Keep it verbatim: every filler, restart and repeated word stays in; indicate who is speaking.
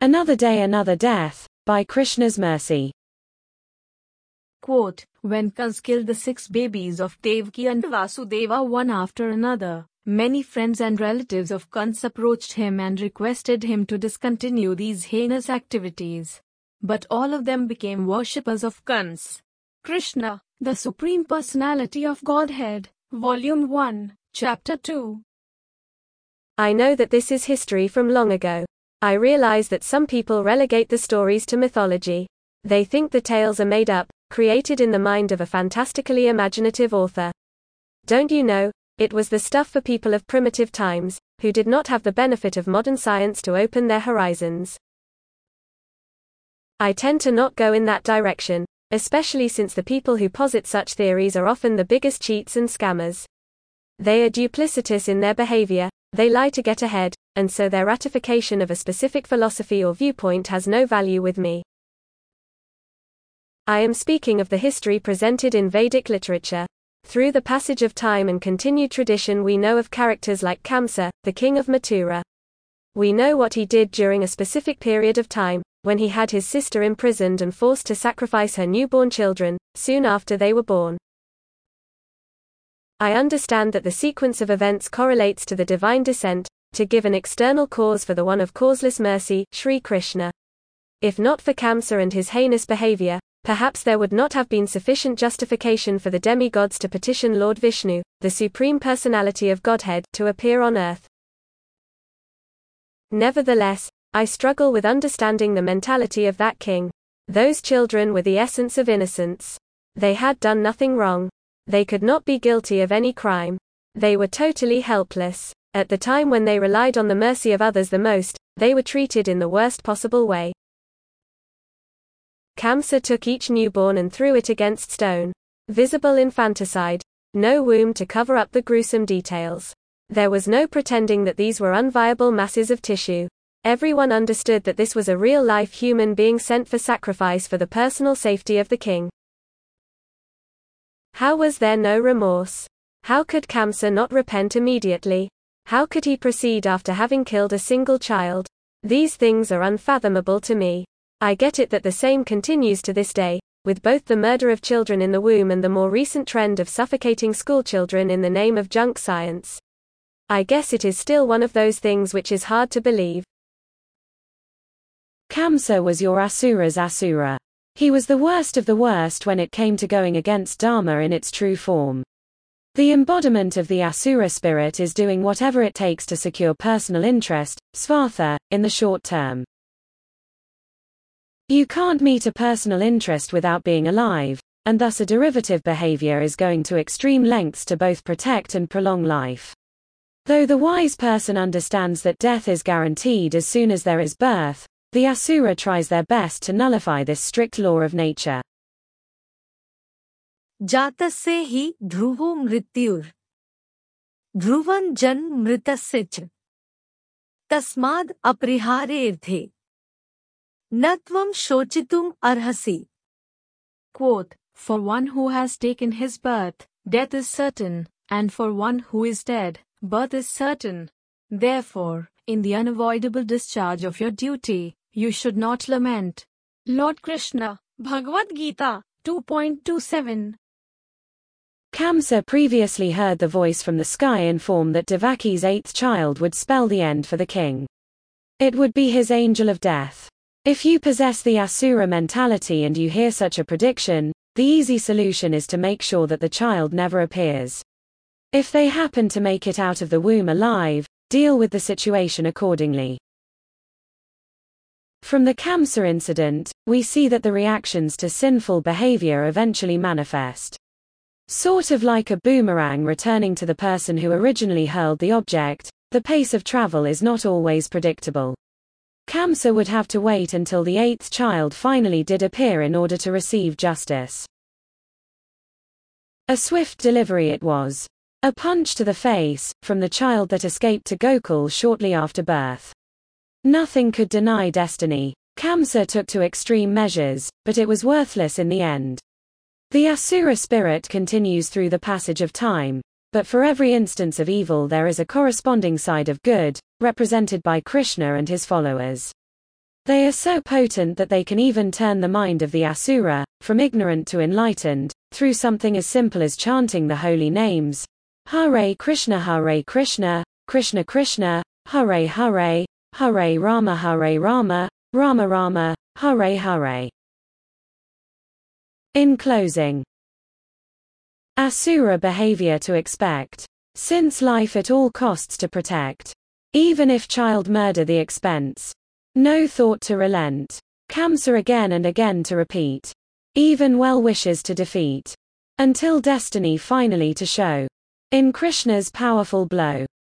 Speaker 1: Another Day Another Death, by Krishna's Mercy.
Speaker 2: Quote, when Kans killed the six babies of Devaki and Vasudeva one after another, many friends and relatives of Kans approached him and requested him to discontinue these heinous activities. But all of them became worshippers of Kans. Krishna, the Supreme Personality of Godhead, Volume one, Chapter two.
Speaker 3: I know that this is history from long ago. I realize that some people relegate the stories to mythology. They think the tales are made up, created in the mind of a fantastically imaginative author. Don't you know, it was the stuff for people of primitive times, who did not have the benefit of modern science to open their horizons. I tend to not go in that direction, especially since the people who posit such theories are often the biggest cheats and scammers. They are duplicitous in their behavior, they lie to get ahead, and so their ratification of a specific philosophy or viewpoint has no value with me. I am speaking of the history presented in Vedic literature. Through the passage of time and continued tradition we know of characters like Kamsa, the king of Mathura. We know what he did during a specific period of time, when he had his sister imprisoned and forced to sacrifice her newborn children, soon after they were born. I understand that the sequence of events correlates to the divine descent, to give an external cause for the one of causeless mercy, Sri Krishna. If not for Kamsa and his heinous behavior, perhaps there would not have been sufficient justification for the demigods to petition Lord Vishnu, the Supreme Personality of Godhead, to appear on earth. Nevertheless, I struggle with understanding the mentality of that king. Those children were the essence of innocence. They had done nothing wrong. They could not be guilty of any crime. They were totally helpless. At the time when they relied on the mercy of others the most, they were treated in the worst possible way. Kamsa took each newborn and threw it against stone. Visible infanticide. No womb to cover up the gruesome details. There was no pretending that these were unviable masses of tissue. Everyone understood that this was a real-life human being sent for sacrifice for the personal safety of the king. How was there no remorse? How could Kamsa not repent immediately? How could he proceed after having killed a single child? These things are unfathomable to me. I get it that the same continues to this day, with both the murder of children in the womb and the more recent trend of suffocating schoolchildren in the name of junk science. I guess it is still one of those things which is hard to believe.
Speaker 1: Kamsa was your Asura's Asura. He was the worst of the worst when it came to going against Dharma in its true form. The embodiment of the Asura spirit is doing whatever it takes to secure personal interest, swartha, in the short term. You can't meet a personal interest without being alive, and thus a derivative behavior is going to extreme lengths to both protect and prolong life. Though the wise person understands that death is guaranteed as soon as there is birth, the Asura tries their best to nullify this strict law of nature.
Speaker 2: Jatasya hi dhruvo mrityur. Dhruvan jan mritasya ch. Tasmad apriharerthe. Natvam shochitum arhasi. Quote, for one who has taken his birth, death is certain, and for one who is dead, birth is certain. Therefore, in the unavoidable discharge of your duty, you should not lament. Lord Krishna, Bhagavad Gita, two point two seven.
Speaker 1: Kamsa previously heard the voice from the sky inform that Devaki's eighth child would spell the end for the king. It would be his angel of death. If you possess the Asura mentality and you hear such a prediction, the easy solution is to make sure that the child never appears. If they happen to make it out of the womb alive, deal with the situation accordingly. From the Kamsa incident, we see that the reactions to sinful behavior eventually manifest. Sort of like a boomerang returning to the person who originally hurled the object, the pace of travel is not always predictable. Kamsa would have to wait until the eighth child finally did appear in order to receive justice. A swift delivery it was. A punch to the face, from the child that escaped to Gokul shortly after birth. Nothing could deny destiny. Kamsa took to extreme measures, but it was worthless in the end. The Asura spirit continues through the passage of time, but for every instance of evil there is a corresponding side of good, represented by Krishna and his followers. They are so potent that they can even turn the mind of the Asura, from ignorant to enlightened, through something as simple as chanting the holy names. Hare Krishna, Hare Krishna, Krishna Krishna, Hare Hare, Hare Rama, Hare Rama, Rama Rama, Hare Hare. In closing, Asura behavior to expect. Since life at all costs to protect. Even if child murder the expense. No thought to relent. Kamsa again and again to repeat. Even well wishes to defeat. Until destiny finally to show. In Krishna's powerful blow.